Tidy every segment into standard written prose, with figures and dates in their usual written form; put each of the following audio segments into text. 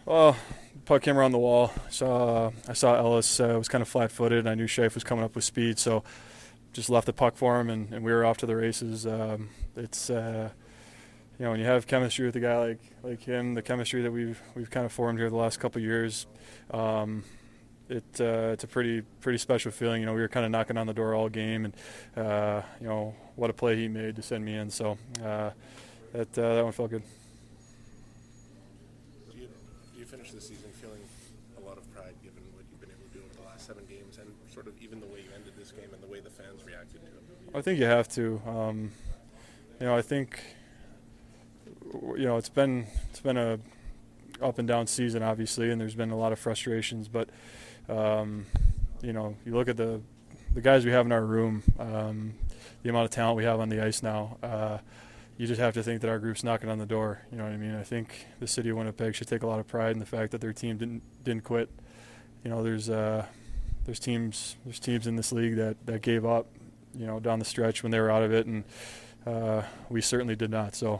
Well, puck came around the wall. I saw Ellis was kind of flat-footed. I knew Shafe was coming up with speed, so just left the puck for him, and we were off to the races. It's when you have chemistry with a guy like him, the chemistry that we've kind of formed here the last couple of years, it's a pretty special feeling. We were kind of knocking on the door all game, and what a play he made to send me in. So that one felt good. Do you finish the season feeling a lot of pride given what you've been able to do over the last 7 games and sort of even the way you ended this game and the way the fans reacted to it? I think you have to. I think it's been a up and down season, obviously, and there's been a lot of frustrations. But you look at the guys we have in our room, the amount of talent we have on the ice now. You just have to think that our group's knocking on the door. You know what I mean? I think the city of Winnipeg should take a lot of pride in the fact that their team didn't quit. There's teams in this league that gave up, down the stretch when they were out of it, and we certainly did not. So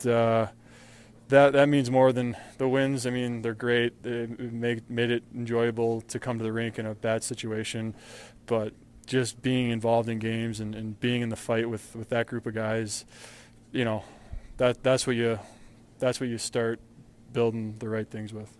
that means more than the wins. I mean, they're great. They made it enjoyable to come to the rink in a bad situation, but just being involved in games and being in the fight with that group of guys, that's what you start building the right things with.